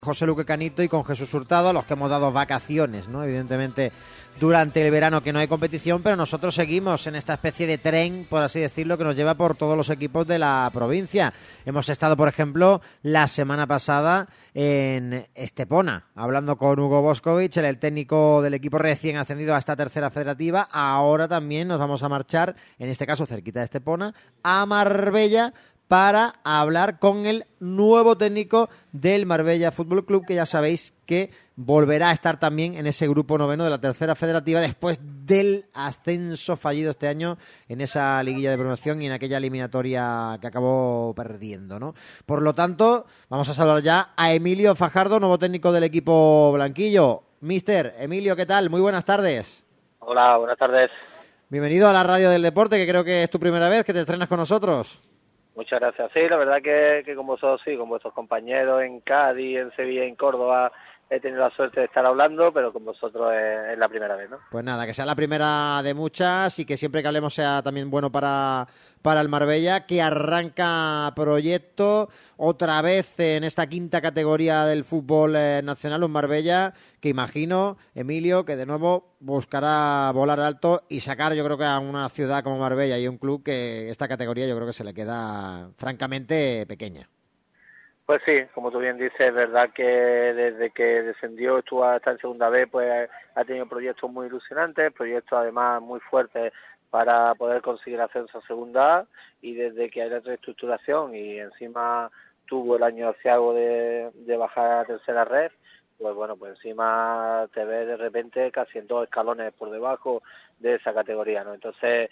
José Luque Canito y con Jesús Hurtado, a los que hemos dado vacaciones, ¿no? Evidentemente, durante el verano que no hay competición, pero nosotros seguimos en esta especie de tren, por así decirlo, que nos lleva por todos los equipos de la provincia. Hemos estado, por ejemplo, la semana pasada en Estepona, hablando con Hugo Boscovich, el técnico del equipo recién ascendido a esta tercera federativa. Ahora también nos vamos a marchar, en este caso cerquita de Estepona, a Marbella, para hablar con el nuevo técnico del Marbella Fútbol Club, que ya sabéis que volverá a estar también en ese grupo noveno de la tercera federativa después del ascenso fallido este año en esa liguilla de promoción y en aquella eliminatoria que acabó perdiendo, ¿no? Por lo tanto, vamos a saludar ya a Emilio Fajardo, nuevo técnico del equipo blanquillo. Mister Emilio, ¿qué tal? Muy buenas tardes. Hola, buenas tardes. Bienvenido a la Radio del Deporte, que creo que es tu primera vez que te estrenas con nosotros. Muchas gracias. Sí, la verdad que con vosotros, sí, con vuestros compañeros en Cádiz, en Sevilla y en Córdoba he tenido la suerte de estar hablando, pero con vosotros es la primera vez, ¿no? Pues nada, que sea la primera de muchas y que siempre que hablemos sea también bueno para el Marbella, que arranca proyecto otra vez en esta quinta categoría del fútbol nacional, un Marbella que imagino, Emilio, que de nuevo buscará volar alto y sacar, yo creo que a una ciudad como Marbella y un club que esta categoría yo creo que se le queda francamente pequeña. Pues sí, como tú bien dices, es verdad que desde que descendió, estuvo hasta en segunda vez, pues ha tenido proyectos muy ilusionantes, proyectos además muy fuertes para poder conseguir ascenso a segunda A, y desde que hay la reestructuración y encima tuvo el año aciago de bajar a tercera red, pues bueno, pues encima te ves de repente casi en 2 escalones por debajo de esa categoría, ¿no? Entonces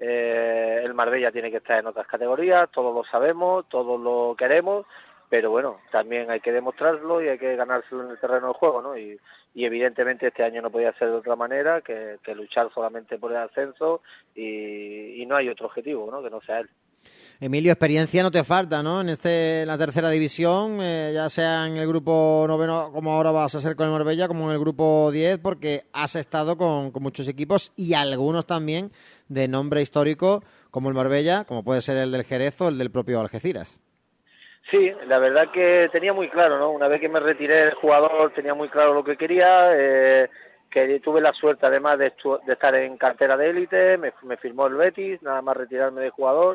el Marbella tiene que estar en otras categorías, todos lo sabemos, todos lo queremos, pero bueno, también hay que demostrarlo y hay que ganárselo en el terreno del juego, ¿no? Y evidentemente este año no podía ser de otra manera que luchar solamente por el ascenso y no hay otro objetivo, ¿no? Que no sea él. Emilio, experiencia no te falta, ¿no? En la tercera división, ya sea en el grupo noveno, como ahora vas a ser con el Marbella, como en el grupo 10, porque has estado con muchos equipos y algunos también de nombre histórico, como el Marbella, como puede ser el del Jerez o el del propio Algeciras. Sí, la verdad que tenía muy claro, ¿no? Una vez que me retiré del jugador tenía muy claro lo que quería, que tuve la suerte además de estar en cartera de élite, me firmó el Betis, nada más retirarme de jugador,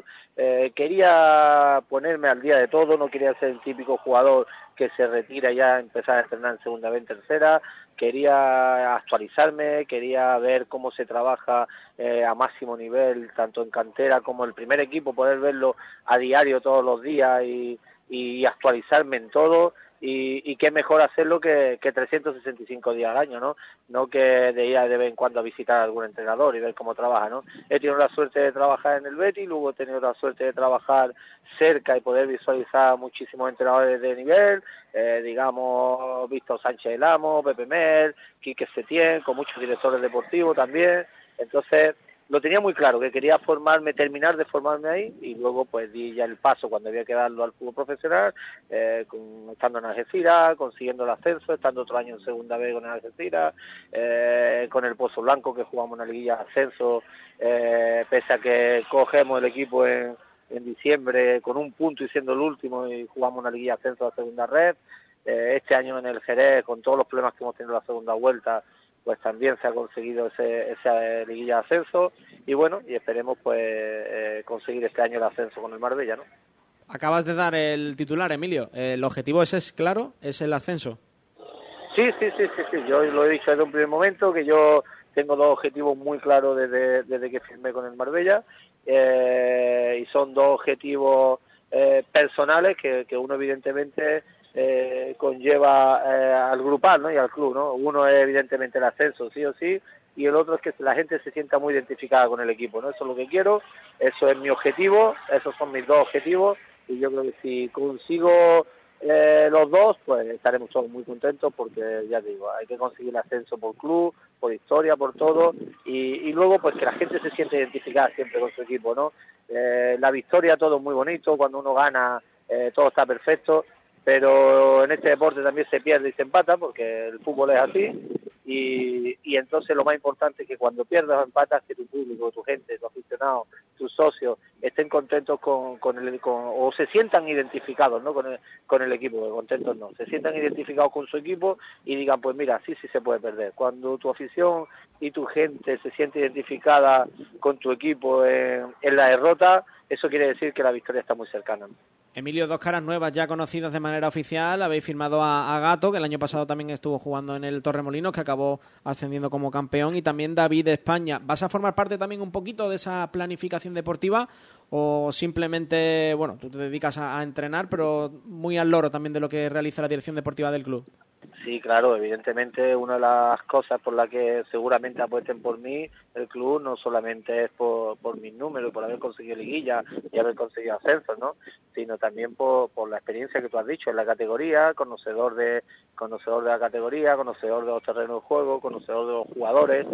quería ponerme al día de todo, no quería ser el típico jugador que se retira y ya empezar a entrenar en segunda vez, en tercera, quería actualizarme, quería ver cómo se trabaja a máximo nivel, tanto en cantera como en el primer equipo, poder verlo a diario todos los días y actualizarme en todo, y qué mejor hacerlo que 365 días al año, ¿no? No que de ir de vez en cuando a visitar a algún entrenador y ver cómo trabaja, ¿no? He tenido la suerte de trabajar en el Betis, luego he tenido la suerte de trabajar cerca y poder visualizar muchísimos entrenadores de nivel, digamos, Víctor Sánchez del Amo, Pepe Mel, Quique Setién, con muchos directores deportivos también. Entonces lo tenía muy claro, que quería formarme, terminar de formarme ahí, y luego pues di ya el paso cuando había que darlo al fútbol profesional, estando en Algeciras, consiguiendo el ascenso, estando otro año en segunda vez con el Algeciras, con el Pozo Blanco, que jugamos una liguilla de ascenso, pese a que cogemos el equipo en diciembre con un punto y siendo el último, y jugamos una liguilla de ascenso a la segunda red. Este año en el Jerez, con todos los problemas que hemos tenido en la segunda vuelta, pues también se ha conseguido esa liguilla de ascenso, y bueno, y esperemos pues conseguir este año el ascenso con el Marbella, ¿no? Acabas de dar el titular, Emilio. ¿El objetivo es claro? ¿Es el ascenso? Sí, yo lo he dicho desde un primer momento, que yo tengo 2 objetivos muy claros desde que firmé con el Marbella, y son 2 objetivos personales que uno evidentemente conlleva al grupal, ¿no? Y al club, ¿no? Uno es evidentemente el ascenso, sí o sí, y el otro es que la gente se sienta muy identificada con el equipo, ¿no? Eso es lo que quiero, eso es mi objetivo, esos son mis 2 objetivos, y yo creo que si consigo los 2, pues estaremos todos muy contentos, porque ya te digo, hay que conseguir el ascenso por club, por historia, por todo, y luego pues que la gente se siente identificada siempre con su equipo, ¿no? La victoria, todo es muy bonito, cuando uno gana todo está perfecto, pero en este deporte también se pierde y se empata, porque el fútbol es así, y entonces lo más importante es que cuando pierdas o empatas, que tu público, tu gente, tu aficionado tus socios estén contentos o se sientan identificados, ¿no? con el equipo, que contentos no, se sientan identificados con su equipo y digan, pues mira, sí se puede perder. Cuando tu afición y tu gente se siente identificada con tu equipo en la derrota, eso quiere decir que la victoria está muy cercana, ¿no? Emilio, dos caras nuevas ya conocidas de manera oficial. Habéis firmado a Gato, que el año pasado también estuvo jugando en el Torremolinos, que acabó ascendiendo como campeón, y también David de España. ¿Vas a formar parte también un poquito de esa planificación deportiva o simplemente, bueno, tú te dedicas a entrenar, pero muy al loro también de lo que realiza la dirección deportiva del club? Sí, claro, evidentemente una de las cosas por las que seguramente apuesten por mí, el club, no solamente es por mis números, por haber conseguido liguilla y haber conseguido ascensos, ¿no? Sino también por la experiencia que tú has dicho en la categoría, conocedor de la categoría, conocedor de los terrenos de juego, conocedor de los jugadores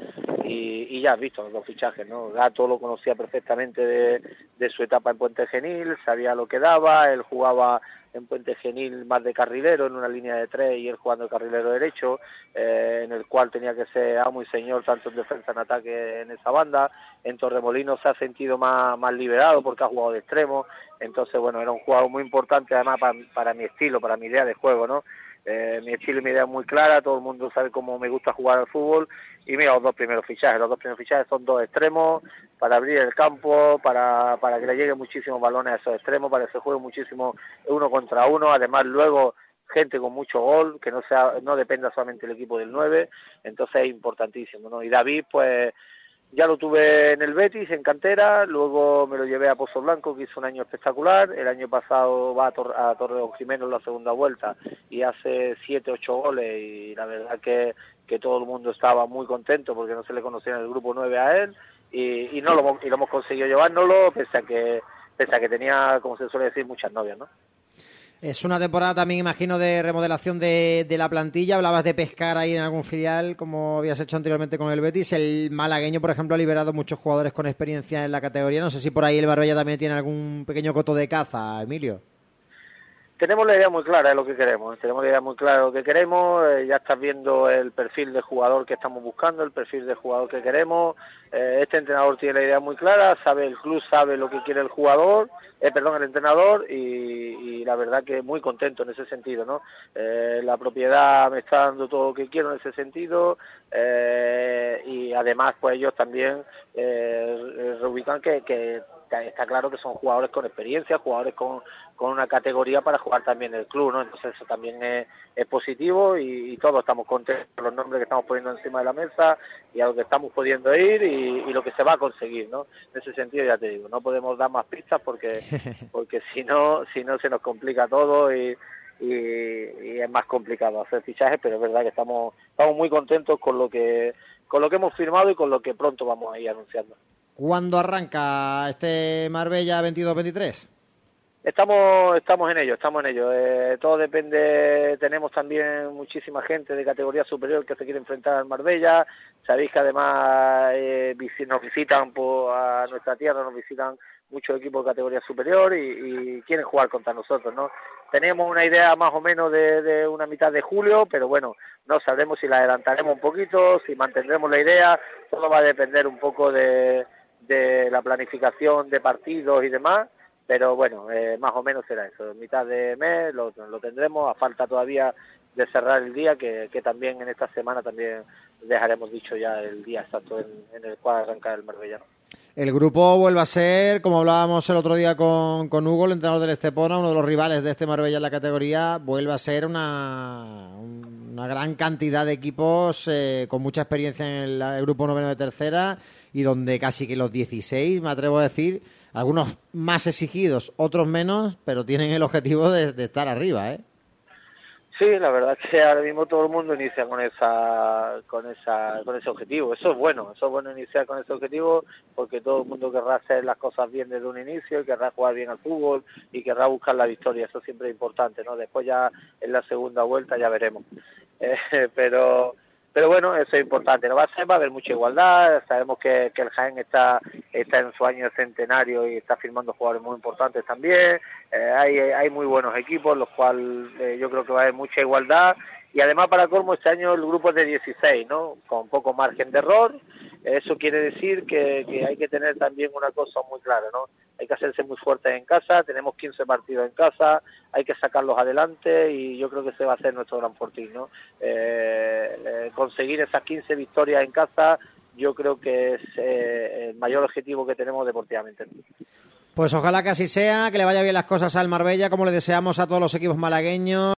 y ya has visto los fichajes, ¿no? Gato lo conocía perfectamente de su etapa en Puente Genil, sabía lo que daba, él jugaba en Puente Genil más de carrilero, en una línea de 3 y él jugando de carrilero derecho, en el cual tenía que ser amo y señor tanto en defensa en ataque en esa banda. En Torremolinos se ha sentido más liberado porque ha jugado de extremo, entonces bueno, era un jugador muy importante además para mi estilo, para mi idea de juego, ¿no? Mi estilo y mi idea es muy clara, todo el mundo sabe cómo me gusta jugar al fútbol y mira los dos primeros fichajes son dos extremos para abrir el campo, para que le lleguen muchísimos balones a esos extremos, para que se juegue muchísimo uno contra uno, además luego gente con mucho gol, que no dependa solamente el equipo del 9, entonces es importantísimo, ¿no? Y David, pues ya lo tuve en el Betis, en cantera, luego me lo llevé a Pozo Blanco, que hizo un año espectacular, el año pasado va a Torredonjimeno en la segunda vuelta y hace 7-8 goles y la verdad que todo el mundo estaba muy contento porque no se le conocía en el grupo 9 a él y lo hemos conseguido llevárnoslo pese a que tenía, como se suele decir, muchas novias, ¿no? Es una temporada también, imagino, de remodelación de la plantilla. Hablabas de pescar ahí en algún filial, como habías hecho anteriormente con el Betis. El malagueño, por ejemplo, ha liberado muchos jugadores con experiencia en la categoría. No sé si por ahí el Marbella también tiene algún pequeño coto de caza, Emilio. Tenemos la idea muy clara de lo que queremos, ya estás viendo el perfil de jugador que estamos buscando, el perfil de jugador que queremos, este entrenador tiene la idea muy clara, el club sabe lo que quiere el entrenador y la verdad que muy contento en ese sentido, ¿no? La propiedad me está dando todo lo que quiero en ese sentido y además pues ellos también reubican que está claro que son jugadores con experiencia, jugadores con una categoría para jugar también en el club, ¿no? Entonces eso también es positivo y todos estamos contentos con los nombres que estamos poniendo encima de la mesa y a lo que estamos pudiendo ir y lo que se va a conseguir, ¿no? En ese sentido ya te digo, no podemos dar más pistas porque si no se nos complica todo y es más complicado hacer fichajes, pero es verdad que estamos muy contentos con lo que hemos firmado y con lo que pronto vamos a ir anunciando. ¿Cuándo arranca este Marbella 22-23? Estamos en ello. Todo depende, tenemos también muchísima gente de categoría superior que se quiere enfrentar al Marbella. Sabéis que además nos visitan a nuestra tierra, nos visitan muchos equipos de categoría superior y quieren jugar contra nosotros, ¿no? Tenemos una idea más o menos de una mitad de julio, pero bueno, no sabremos si la adelantaremos un poquito, si mantendremos la idea, todo va a depender un poco de la planificación de partidos y demás, pero bueno, más o menos será eso, mitad de mes lo tendremos, a falta todavía de cerrar el día, que también en esta semana también dejaremos dicho ya el día exacto en el cual arranca el Marbella. El grupo vuelve a ser, como hablábamos el otro día con Hugo, el entrenador del Estepona, uno de los rivales de este Marbella en la categoría, vuelve a ser una gran cantidad de equipos con mucha experiencia en el grupo noveno de tercera y donde casi que los 16, me atrevo a decir, algunos más exigidos, otros menos, pero tienen el objetivo de estar arriba, ¿eh? Sí, la verdad es que ahora mismo todo el mundo inicia con ese objetivo. Eso es bueno iniciar con ese objetivo porque todo el mundo querrá hacer las cosas bien desde un inicio y querrá jugar bien al fútbol y querrá buscar la victoria. Eso siempre es importante, ¿no? Después ya en la segunda vuelta ya veremos. Pero bueno, eso es importante. No va a haber mucha igualdad. Sabemos que el Jaén está en su año centenario y está firmando jugadores muy importantes también. Hay muy buenos equipos, los cuales yo creo que va a haber mucha igualdad. Y además, para colmo, este año el grupo es de 16, ¿no? Con poco margen de error. Eso quiere decir que hay que tener también una cosa muy clara, ¿no? Hay que hacerse muy fuertes en casa, tenemos 15 partidos en casa, hay que sacarlos adelante y yo creo que ese va a ser nuestro gran fortín, ¿no? Conseguir esas 15 victorias en casa yo creo que es el mayor objetivo que tenemos deportivamente. Pues ojalá que así sea, que le vaya bien las cosas al Marbella, como le deseamos a todos los equipos malagueños.